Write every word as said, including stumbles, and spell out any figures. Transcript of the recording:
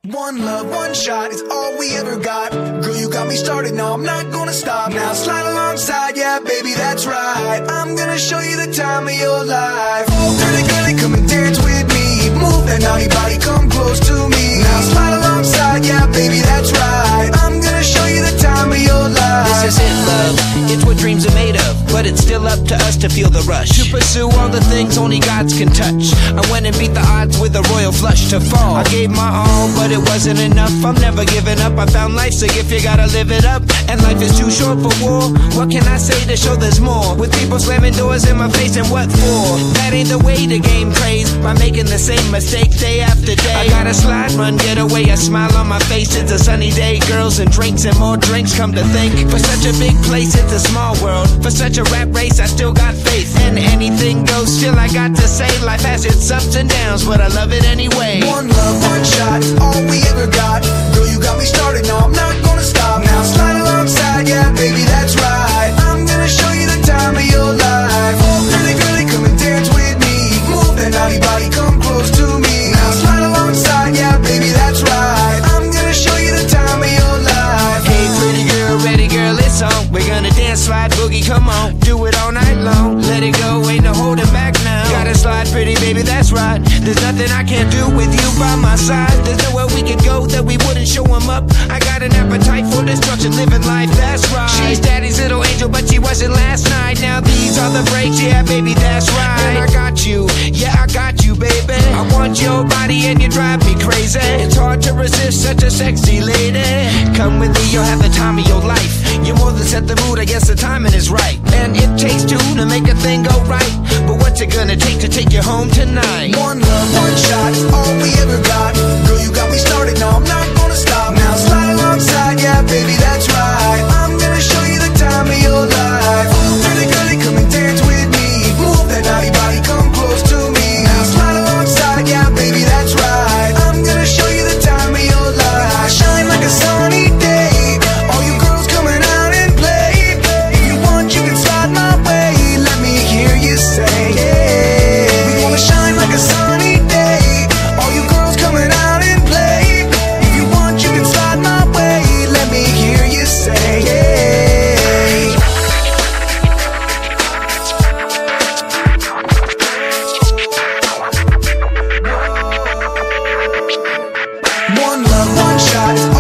One love, one shot is all we ever got. Girl, you got me started, no, I'm not gonna stop. Now slide alongside, yeah, baby, that's right. I'm gonna show you the time of your life. Oh, girly, girly, come and dance with me. Move that naughty body, come close to me. Now slide alongside, yeah, baby, that's right. I'm gonna show you the time of your life. This is it, love, it's what dreams are made of. But it's still up to us to feel the rush, to pursue all the things only gods can touch. I went and beat the odds with a royal flush to fall. I gave my all, but it wasn't enough. I'm never giving up. I found life's a gift, you gotta live it up. And life is too short for war. What can I say to show there's more? With people slamming doors in my face, and what for? That ain't the way the game plays, by making the same mistake day after day. I gotta slide, run, get away, a smile on my face. It's a sunny day, girls and drinks and more drinks. Come to think, for such a big place, it's a small world. For such a rap race, I still got faith. And anything goes, still I got to say, life has its ups and downs, but I love it anyway. One love, one shot, all we ever got. Girl, you got me started, no, I'm not gonna stop. Now slide alongside, yeah, baby, that's right. I'm gonna show you the time of your life. Oh, girly, girly, come and dance with me. Move that naughty body, come close to me. Now slide alongside, yeah, baby, that's right. I'm gonna show you the time of your life. Hey, pretty girl, ready girl, it's on. We're gonna dance, slide, boogie, come on. Do it all night long, let it go, ain't no holding back now. Gotta slide, pretty baby, that's right. There's nothing I can't do with you by my side. There's nowhere we could go that we wouldn't show 'em up. I got an appetite for destruction, living life, that's right. She's daddy's little angel, but she wasn't last night. Now these are the breaks, yeah, baby, that's right. And I got you, yeah, I got you, baby. I want your body and you drive me crazy. It's hard to resist such a sexy lady. Come with me, you'll have the time of your life. You're more than set the mood, I guess the timing is right. And it takes two to make a thing go right. But what's it gonna take to take you home tonight? One love, one shot, it's all we ever got. Girl, you got me started, no, I'm not gonna stop. Now slide alongside, yeah, baby, that's right. I'm gonna show you the time of your life. Oh, girly, girly, come and dance with me. Move that naughty body, come close to me. Now slide alongside, yeah, baby, that's right. I'm gonna show you the time of your life. I shine like a sunny day. All you girls coming out and play. If you want, you can slide my way. Let me hear you say, yeah. We wanna shine like a sunny day. All you girls coming out and play. If you want, you can slide my way. Let me hear you say, yeah. One love, one shot.